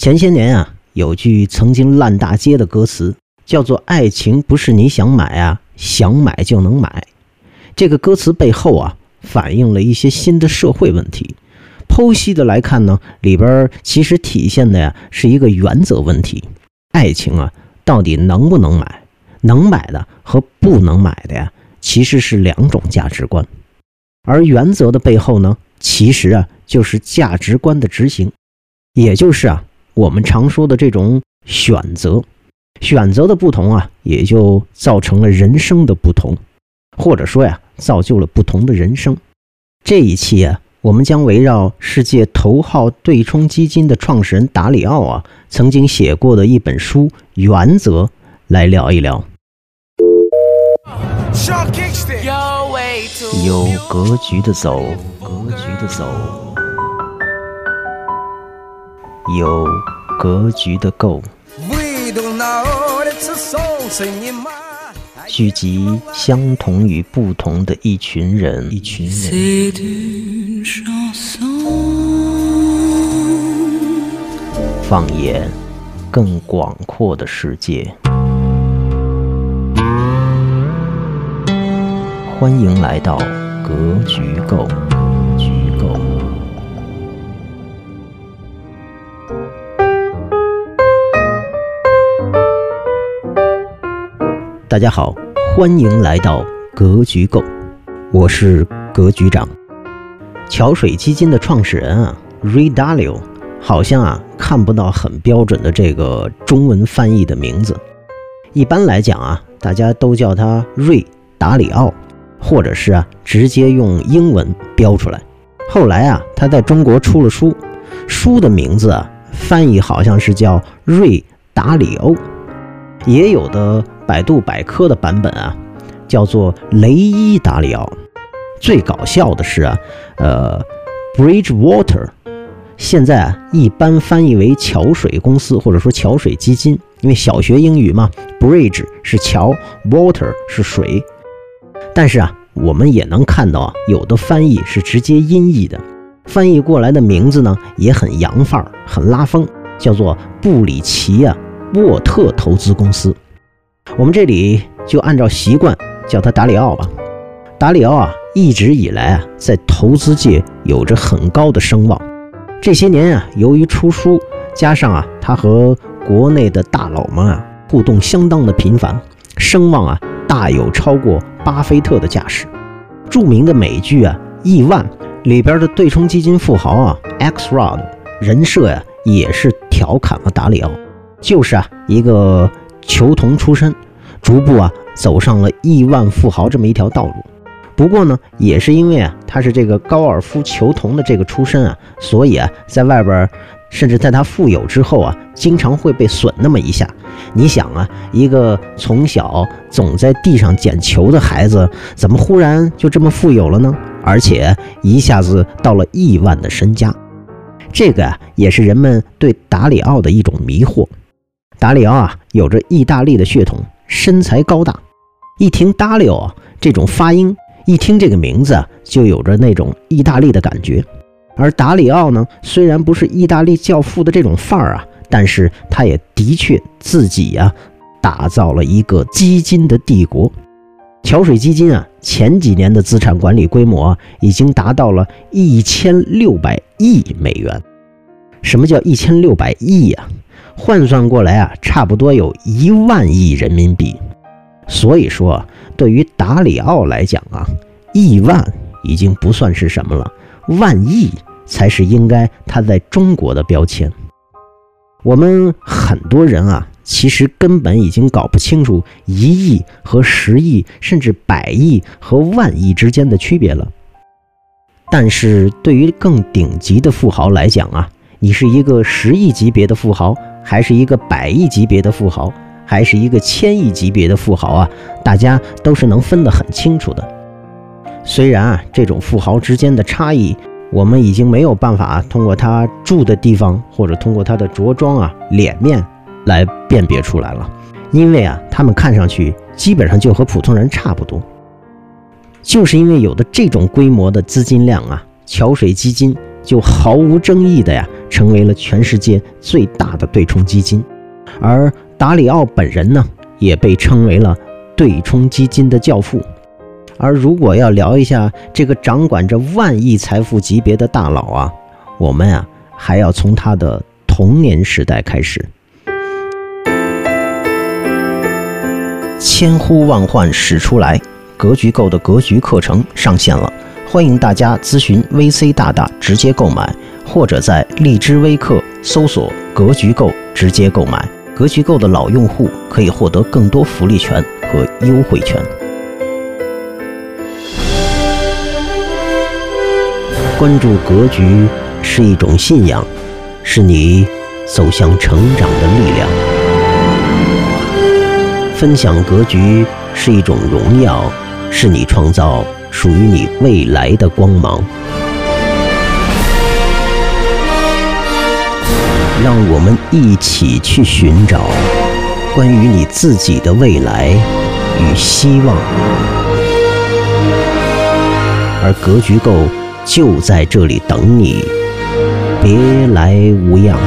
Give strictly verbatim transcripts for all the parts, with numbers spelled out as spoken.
前些年啊，有句曾经烂大街的歌词，叫做爱情不是你想买啊，想买就能买。这个歌词背后啊，反映了一些新的社会问题。剖析的来看呢，里边其实体现的呀是一个原则问题。爱情啊，到底能不能买？能买的和不能买的呀，其实是两种价值观。而原则的背后呢，其实啊就是价值观的执行，也就是啊我们常说的这种选择。选择的不同啊，也就造成了人生的不同，或者说呀，造就了不同的人生。这一期啊，我们将围绕世界头号对冲基金的创始人达里奥啊曾经写过的一本书《原则》来聊一聊。有格局的走，格局的走，有格局的够。聚集相同与不同的一群人，一群人。放眼更广阔的世界。欢迎来到格局够，格局够。大家好，欢迎来到格局够，我是格局长。桥水基金的创始人啊 Ray Dalio 好像啊看不到很标准的这个中文翻译的名字。一般来讲啊，大家都叫他瑞达里奥，或者是啊直接用英文标出来。后来啊他在中国出了书，书的名字啊翻译好像是叫瑞达里欧，也有的百度百科的版本啊叫做雷伊达里奥。最搞笑的是啊呃 Bridgewater 现在啊一般翻译为桥水公司，或者说桥水基金，因为小学英语嘛， Bridge 是桥， Water 是水。但是啊我们也能看到啊有的翻译是直接音译的，翻译过来的名字呢也很洋范儿，很拉风，叫做布里奇啊沃特投资公司。我们这里就按照习惯叫他达里奥吧。达里奥啊一直以来啊在投资界有着很高的声望。这些年啊由于出书，加上啊他和国内的大佬们啊互动相当的频繁，声望啊大有超过巴菲特的架势。著名的美剧啊亿万里边的对冲基金富豪啊 X-Rod 人设呀、啊、也是调侃了达里奥，就是啊一个球童出身，逐步啊走上了亿万富豪这么一条道路。不过呢也是因为啊他是这个高尔夫球童的这个出身啊，所以啊在外边甚至在他富有之后啊经常会被损那么一下。你想啊一个从小总在地上捡球的孩子，怎么忽然就这么富有了呢？而且一下子到了亿万的身家。这个啊也是人们对达里奥的一种迷惑。达里奥啊有着意大利的血统，身材高大，一听达里奥啊这种发音，一听这个名字啊就有着那种意大利的感觉。而达里奥呢虽然不是意大利教父的这种范儿啊，但是他也的确自己啊打造了一个基金的帝国。桥水基金啊前几年的资产管理规模啊已经达到了一千六百亿美元。什么叫一千六百亿啊？换算过来啊差不多有一万亿人民币。所以说啊对于达里奥来讲啊，亿万已经不算是什么了，万亿才是应该他在中国的标签。我们很多人啊其实根本已经搞不清楚一亿和十亿甚至百亿和万亿之间的区别了。但是对于更顶级的富豪来讲啊，你是一个十亿级别的富豪，还是一个百亿级别的富豪，还是一个千亿级别的富豪啊，大家都是能分得很清楚的。虽然啊这种富豪之间的差异我们已经没有办法通过他住的地方或者通过他的着装啊脸面来辨别出来了，因为啊他们看上去基本上就和普通人差不多。就是因为有的这种规模的资金量啊，桥水基金就毫无争议的呀，成为了全世界最大的对冲基金。而达里奥本人呢，也被称为了对冲基金的教父。而如果要聊一下这个掌管着万亿财富级别的大佬啊，我们啊还要从他的童年时代开始。千呼万唤始出来，格局购的格局课程上线了，欢迎大家咨询 V C 大大直接购买，或者在荔枝微课搜索格局购直接购买。格局购的老用户可以获得更多福利权和优惠权。关注格局是一种信仰，是你走向成长的力量。分享格局是一种荣耀，是你创造属于你未来的光芒。让我们一起去寻找关于你自己的未来与希望，而格局购就在这里等你，别来无恙。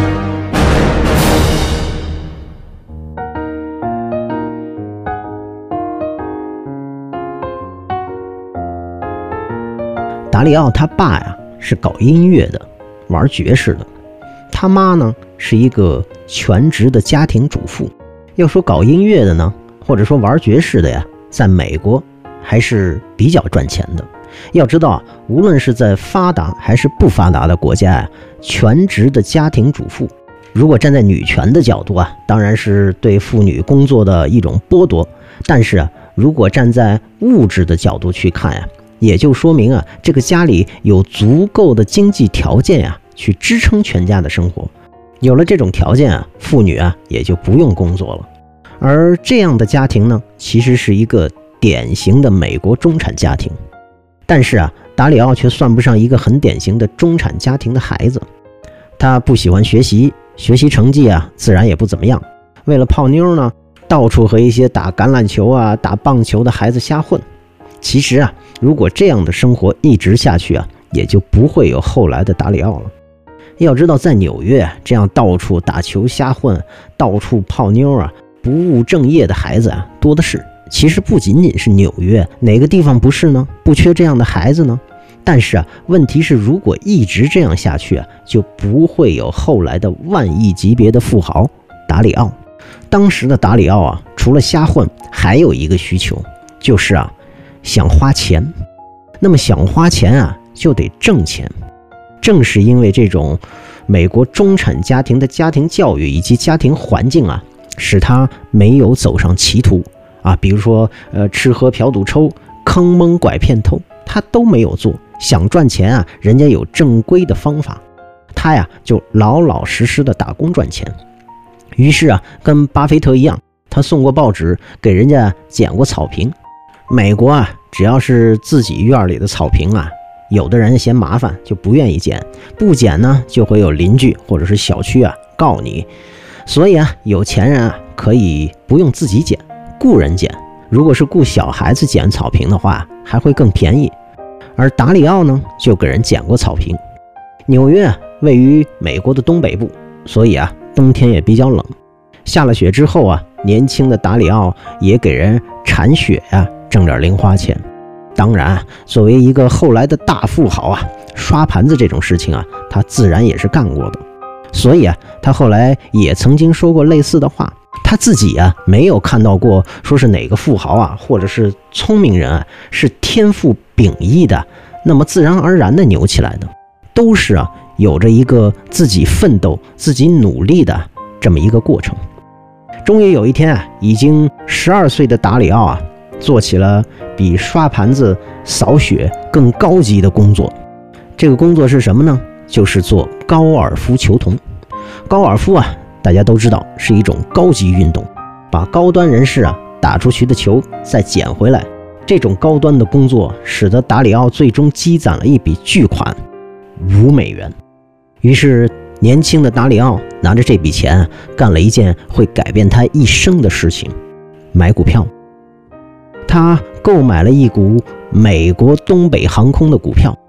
达里奥他爸呀是搞音乐的，玩爵士的，他妈呢是一个全职的家庭主妇。要说搞音乐的呢，或者说玩爵士的呀，在美国还是比较赚钱的。要知道，无论是在发达还是不发达的国家呀，全职的家庭主妇，如果站在女权的角度啊，当然是对妇女工作的一种剥夺。但是啊，如果站在物质的角度去看呀，也就说明啊，这个家里有足够的经济条件呀，去支撑全家的生活。有了这种条件啊，妇女啊也就不用工作了。而这样的家庭呢，其实是一个典型的美国中产家庭。但是啊，达里奥却算不上一个很典型的中产家庭的孩子。他不喜欢学习，学习成绩啊自然也不怎么样。为了泡妞呢，到处和一些打橄榄球啊、打棒球的孩子瞎混。其实啊，如果这样的生活一直下去啊，也就不会有后来的达里奥了。要知道，在纽约这样到处打球瞎混、到处泡妞啊、不务正业的孩子啊多的是。其实不仅仅是纽约，哪个地方不是呢？不缺这样的孩子呢？但是啊，问题是如果一直这样下去啊，就不会有后来的万亿级别的富豪达里奥。当时的达里奥啊，除了瞎混，还有一个需求，就是啊，想花钱。那么想花钱啊，就得挣钱。正是因为这种美国中产家庭的家庭教育以及家庭环境啊，使他没有走上歧途啊，比如说呃吃喝嫖赌抽、坑蒙拐骗偷，他都没有做。想赚钱啊，人家有正规的方法，他呀就老老实实的打工赚钱。于是啊，跟巴菲特一样，他送过报纸给人家剪过草坪。美国啊，只要是自己院里的草坪啊，有的人嫌麻烦就不愿意剪，不剪呢就会有邻居或者是小区啊告你。所以啊，有钱人啊可以不用自己剪，雇人剪。如果是雇小孩子剪草坪的话，还会更便宜。而达里奥呢，就给人剪过草坪。纽约啊，位于美国的东北部，所以啊，冬天也比较冷。下了雪之后啊，年轻的达里奥也给人铲雪呀、啊，挣点零花钱。当然，作为一个后来的大富豪啊，刷盘子这种事情啊，他自然也是干过的。所以啊，他后来也曾经说过类似的话。他自己啊，没有看到过说是哪个富豪啊，或者是聪明人啊，是天赋秉异的，那么自然而然的牛起来的，都是啊，有着一个自己奋斗、自己努力的这么一个过程。终于有一天啊，已经十二岁的达里奥啊，做起了比刷盘子、扫雪更高级的工作。这个工作是什么呢？就是做高尔夫球童。高尔夫啊，大家都知道是一种高级运动，把高端人士啊打出去的球再捡回来。这种高端的工作使得达里奥最终积攒了一笔巨款五美元。于是年轻的达里奥拿着这笔钱干了一件会改变他一生的事情，买股票。他购买了一股美国东北航空的股票。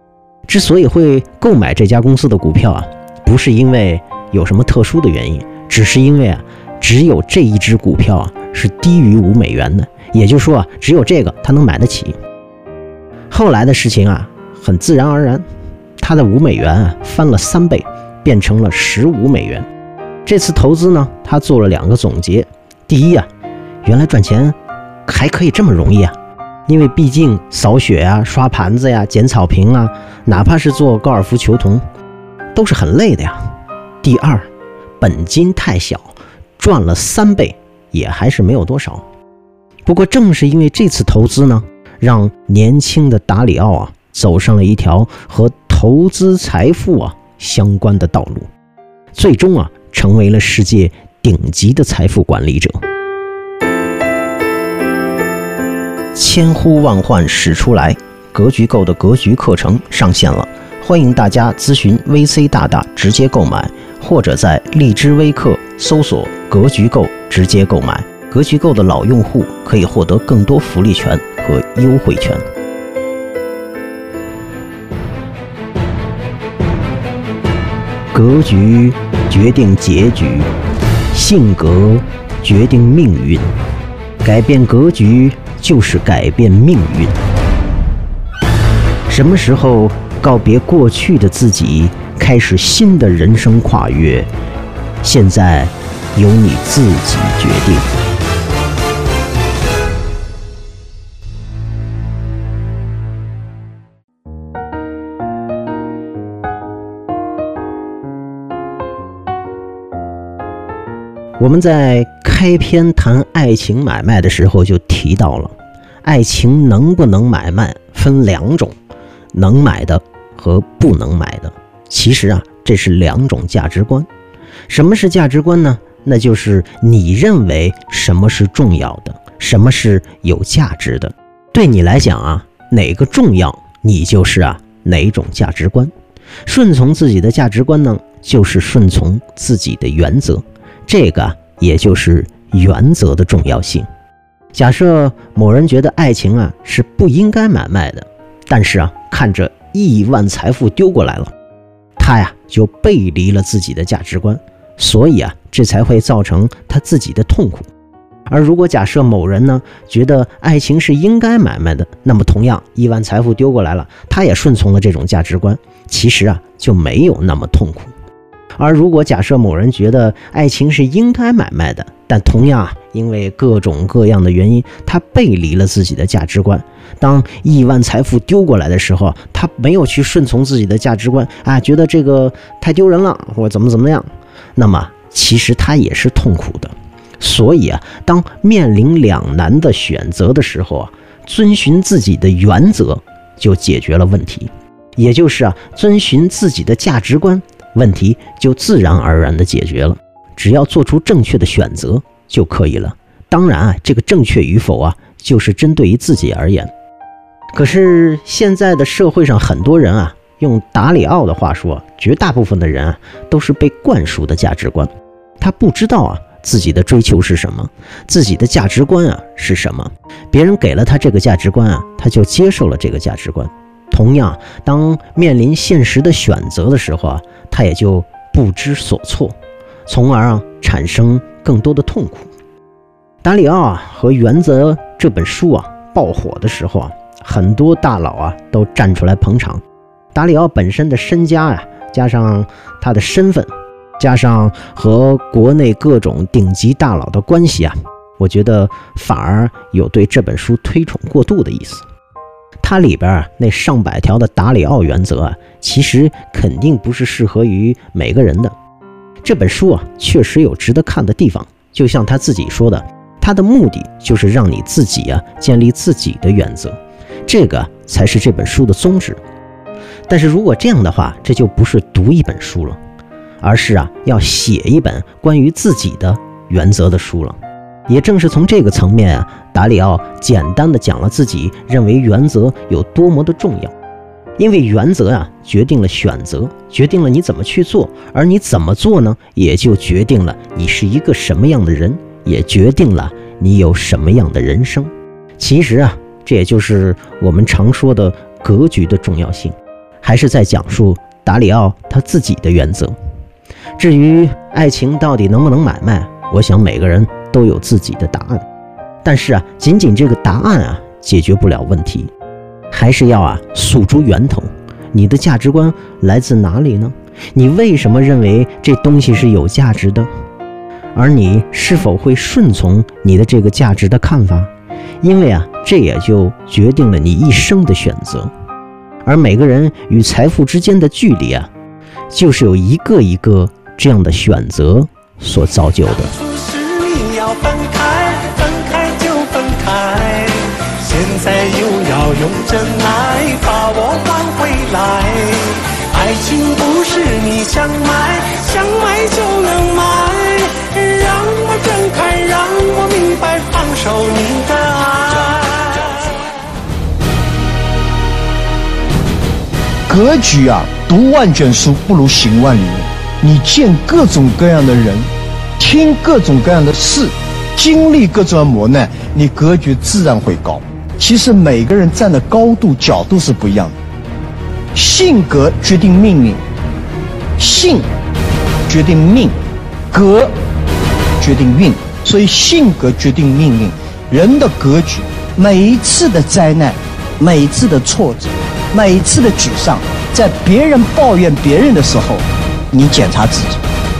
之所以会购买这家公司的股票啊，不是因为有什么特殊的原因，只是因为啊，只有这一只股票啊是低于五美元的，也就是说啊，只有这个他能买得起。后来的事情啊，很自然而然，他的五美元啊翻了三倍，变成了十五美元。这次投资呢，他做了两个总结。第一啊，原来赚钱还可以这么容易啊，因为毕竟扫雪啊、刷盘子呀、捡草坪啊，哪怕是做高尔夫球童，都是很累的呀。第二，本金太小，赚了三倍也还是没有多少。不过正是因为这次投资呢，让年轻的达里奥啊走上了一条和投资财富啊相关的道路，最终啊成为了世界顶级的财富管理者。千呼万唤始出来，格局购的格局课程上线了，欢迎大家咨询 V C 大大直接购买，或者在荔枝微课搜索格局购直接购买。格局购的老用户可以获得更多福利权和优惠权。格局决定结局，性格决定命运，改变格局就是改变命运。什么时候告别过去的自己，开始新的人生跨越，现在由你自己决定。我们在开篇谈爱情买卖的时候就提到了，爱情能不能买卖分两种，能买的和不能买的。其实啊，这是两种价值观。什么是价值观呢？那就是你认为什么是重要的，什么是有价值的。对你来讲啊，哪个重要，你就是啊哪种价值观。顺从自己的价值观呢，就是顺从自己的原则。这个也就是原则的重要性。假设某人觉得爱情啊是不应该买卖的，但是啊看着亿万财富丢过来了，他呀就背离了自己的价值观，所以啊这才会造成他自己的痛苦。而如果假设某人呢觉得爱情是应该买卖的，那么同样亿万财富丢过来了，他也顺从了这种价值观，其实啊就没有那么痛苦。而如果假设某人觉得爱情是应该买卖的，但同样啊因为各种各样的原因，他背离了自己的价值观，当亿万财富丢过来的时候，他没有去顺从自己的价值观啊，觉得这个太丢人了，或怎么怎么样，那么其实他也是痛苦的。所以啊当面临两难的选择的时候啊，遵循自己的原则就解决了问题，也就是啊遵循自己的价值观，问题就自然而然的解决了。只要做出正确的选择就可以了。当然啊，这个正确与否啊，就是针对于自己而言。可是现在的社会上很多人啊，用达里奥的话说，绝大部分的人啊，都是被灌输的价值观。他不知道啊，自己的追求是什么，自己的价值观啊是什么。别人给了他这个价值观啊，他就接受了这个价值观。同样，当面临现实的选择的时候啊，他也就不知所措，从而啊产生更多的痛苦。达里奥啊和原则这本书啊爆火的时候啊，很多大佬啊都站出来捧场。达里奥本身的身家啊，加上他的身份，加上和国内各种顶级大佬的关系啊，我觉得反而有对这本书推崇过度的意思。它里边啊那上百条的达里奥原则啊，其实肯定不是适合于每个人的。这本书啊确实有值得看的地方，就像他自己说的，他的目的就是让你自己啊建立自己的原则，这个才是这本书的宗旨。但是如果这样的话，这就不是读一本书了，而是啊要写一本关于自己的原则的书了。也正是从这个层面啊，达里奥简单的讲了自己认为原则有多么的重要。因为原则啊决定了选择，决定了你怎么去做，而你怎么做呢，也就决定了你是一个什么样的人，也决定了你有什么样的人生。其实啊，这也就是我们常说的格局的重要性。 还是在讲述达里奥他自己的原则。至于爱情到底能不能买卖，我想每个人都有自己的答案。但是啊，仅仅这个答案啊，解决不了问题，还是要啊诉诸源头。你的价值观来自哪里呢？你为什么认为这东西是有价值的？而你是否会顺从你的这个价值的看法？因为啊，这也就决定了你一生的选择。而每个人与财富之间的距离啊，就是有一个一个这样的选择所造就的。 你要分开，分开就分开，现在又要用真爱把我换回来。爱情不是你想买，想买就能买，让我睁开，让我明白，放手你的爱。 格局啊，读万卷书不如行万里路。你见各种各样的人，听各种各样的事，经历各种磨难，你格局自然会高。其实每个人站的高度角度是不一样的，性格决定命运，性决定命，格决定运，所以性格决定命运。人的格局，每一次的灾难，每一次的挫折，每一次的沮丧，在别人抱怨别人的时候，你检查自己。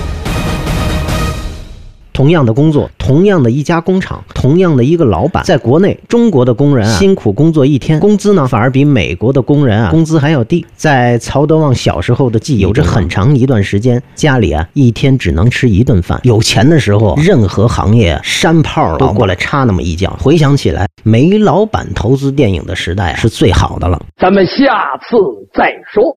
同样的工作，同样的一家工厂，同样的一个老板，在国内中国的工人啊，辛苦工作一天，工资呢反而比美国的工人啊工资还要低。在曹德旺小时候的记忆，有着很长一段时间，家里啊一天只能吃一顿饭。有钱的时候，任何行业山炮都过来插那么一脚。回想起来，煤老板投资电影的时代啊是最好的了。 咱们下次再说。